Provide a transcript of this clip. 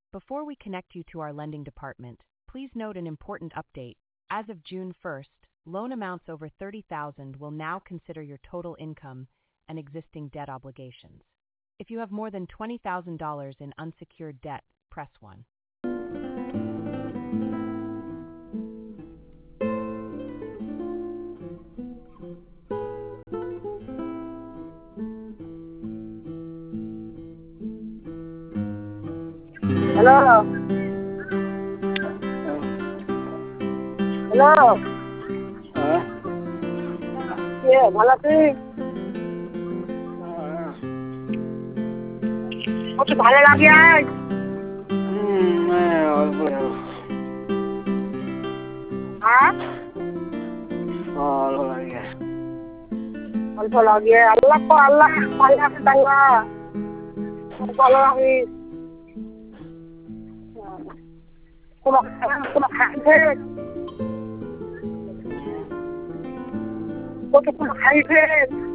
Before we connect you to our lending department, please note an important update. As of June 1st, loan amounts over $30,000 will now consider your total income and existing debt obligations. If you have more than $20,000 in unsecured debt, press 1. Hello. Hello. Yeah, ভালো আছিস? কত ভালো লাগে আজ? হ্যাঁ? ভালো লাগে। অল্প লাগে। আল্লাহ ভালো আছে তাঙ্গা। ভালো রাখিস। কোনো খাইছে? কত কোনো খাইছে?